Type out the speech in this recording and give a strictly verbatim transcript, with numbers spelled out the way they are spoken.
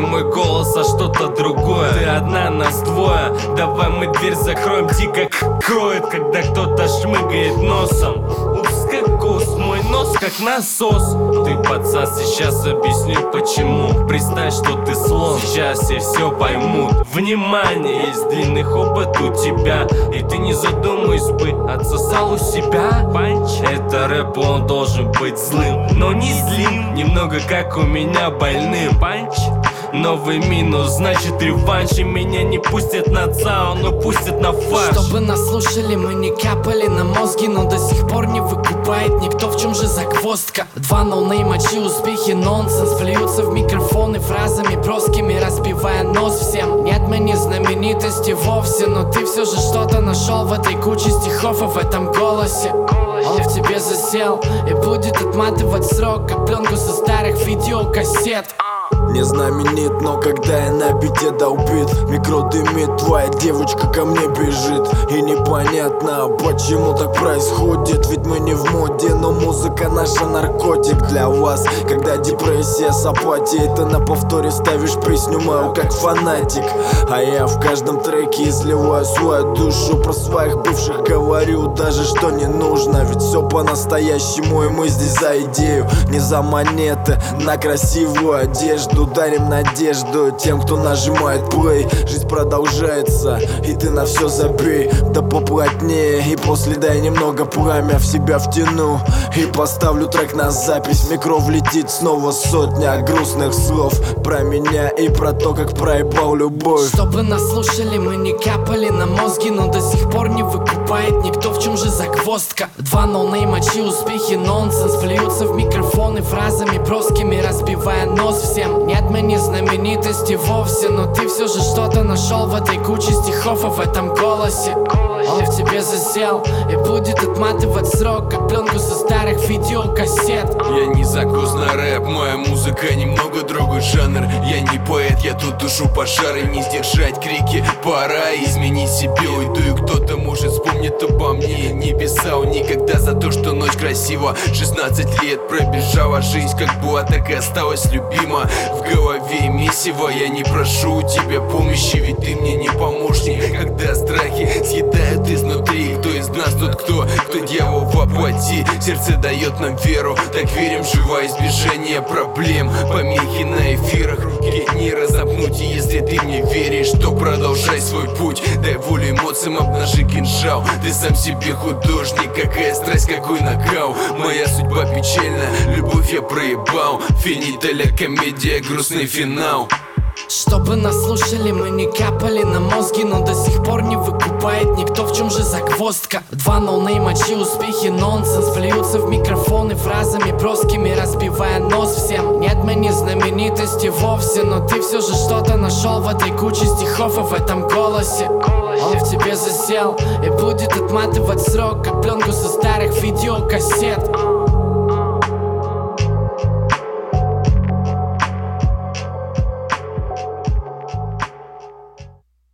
мой голос, а что-то другое. Ты одна, нас двое, давай мы дверь закроем. Дико кроет, когда кто-то шмыгает носом. Упс, как гус, мой нос как насос. Ты пацан, сейчас объясню почему. Представь, что ты слон, сейчас все все поймут. Внимание, есть длинный опыт у тебя, и ты не задумываясь бы отсосал у себя. Панч, это рэп, он должен быть злым, но не злым, немного как у меня больным. Панч, новый минус, значит реванш. И меня не пустят на цау, но пустят на фарш. Чтобы нас слушали, мы не капали на мозги, но до сих пор не выкупает никто, в чем же загвоздка. Два ноунейма, чьи успехи нонсенс, плюются в микрофоны фразами броскими, разбивая нос всем. Нет, мы не знаменитости вовсе, но ты все же что-то нашел в этой куче стихов и в этом голосе. Он в тебе засел и будет отматывать срок, как пленку со старых видеокассет. Не знаменит, но когда я на бите долбит, микро дымит, твоя девочка ко мне бежит. И непонятно, почему так происходит, ведь мы не в моде, но музыка наша наркотик для вас. Когда депрессия с апатией, ты на повторе ставишь песню мою как фанатик. А я в каждом треке изливаю свою душу, про своих бывших говорю даже что не нужно. Ведь все по-настоящему, и мы здесь за идею, не за монеты на красивую одежду. Дарим надежду тем, кто нажимает плей. Жизнь продолжается, и ты на все забей. Да поплотнее, и после дай немного пламя в себя втяну и поставлю трек на запись. Микро влетит снова сотня грустных слов про меня и про то, как проебал любовь. Чтобы нас слушали, мы не капали на мозги, но до сих пор не выкупает никто, в чем же загвоздка. Два ноунейма, чьи успехи нонсенс, плюются в микрофоны фразами броскими, разбивая нос всем. Нет, мы не знаменитости вовсе, но ты все же что-то нашел в этой куче стихов и в этом голосе. Он в тебе засел и будет отматывать срок, как пленку со старых видеокассет. Я не закус на рэп, моя музыка немного другой жанр. Я не поэт, я тут тушу пожары. Не сдержать крики, пора изменить себе. Уйду, и кто-то может вспомнит обо мне. Не писал никогда за то, что ночь красива. Шестнадцать лет пробежала, жизнь как была, так и осталась любима. В голове месиво, я не прошу у тебя помощи, ведь ты мне не помощник. Когда страхи съедают изнутри, кто из нас тот кто, кто дьявол воплоти. Сердце дает нам веру, так верим, живое избежание проблем. Помехи на эфирах, руки не разопнуть. И если ты мне веришь, то продолжай свой путь. Дай волю эмоциям, обнажи кинжал. Ты сам себе художник, какая страсть, какой накал. Моя судьба печальна, любовь я проебал. Финиталя комедия, грустный финал. Чтобы нас слушали, мы не капали на мозги, но до сих пор не выкупает никто, в чем же загвоздка. Два ноунейма, чьи успехи нонсенс, плюются в микрофоны фразами броскими, разбивая нос всем. Нет, мы не знаменитости вовсе, но ты все же что-то нашел в этой куче стихов и в этом голосе. Он в тебе засел и будет отматывать срок, как пленку со старых видеокассет.